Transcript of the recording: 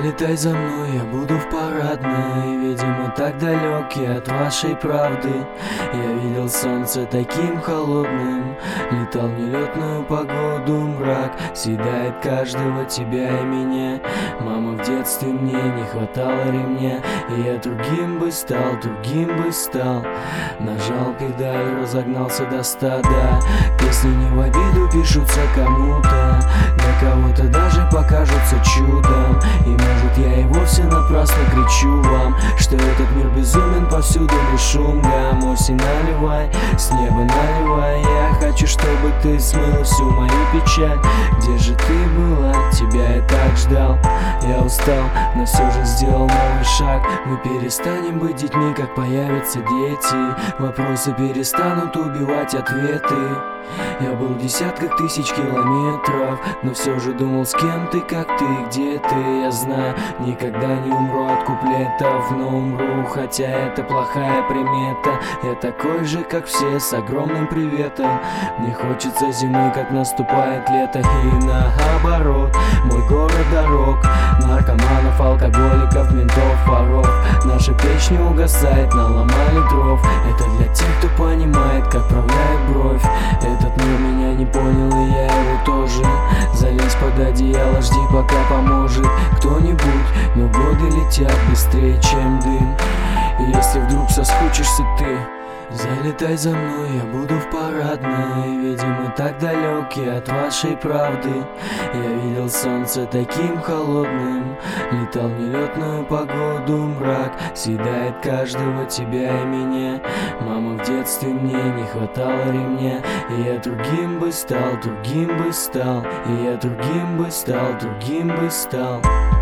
Залетай за мной, я буду в парадной. Видимо, так далек я от вашей правды. Я видел солнце таким холодным, летал в нелетную погоду. Мрак съедает каждого, тебя и меня. Мама, в детстве мне не хватало ремня, и я другим бы стал, другим бы стал. Нажал педаль, разогнался до 100, да. Песни не в обиду пишутся кому-то, для кого-то даже покажутся чудом. И может я и вовсе напрасно кричу вам, что этот мир безумен, повсюду лишь шум гам. Осень, наливай, с неба наливай. Я хочу, чтобы ты смыл всю мою печаль. Где же ты была? Тебя я так ждал. Я устал, но все же сделал новый шаг. Мы перестанем быть детьми, как появятся дети. Вопросы перестанут убивать ответы. Я был в десятках тысяч километров, но все же думал, с кем ты, как ты, где ты. Я знаю, никогда не умру от куплетов, но умру, хотя это плохая примета. Я такой же, как все, с огромным приветом. Мне хочется зимы, как наступает лето. И наоборот, мой город дорог, наркоманов, алкоголиков, ментов, воров. Наша печь не угасает, наломали дров. Это для тех, кто понимает, как правляет бровь. Этот мир меня не понял, и я его тоже. Залезь под одеяло, жди, пока поможет кто-нибудь. Но годы летят быстрее, чем дым. И если вдруг соскучишься ты, залетай за мной, я буду в парадной. Видимо, так далек я от вашей правды. Я видел солнце таким холодным, летал в нелетную погоду. Мрак съедает каждого, тебя и меня. Мама, в детстве мне не хватало ремня, и я другим бы стал, другим бы стал. И я другим бы стал, другим бы стал.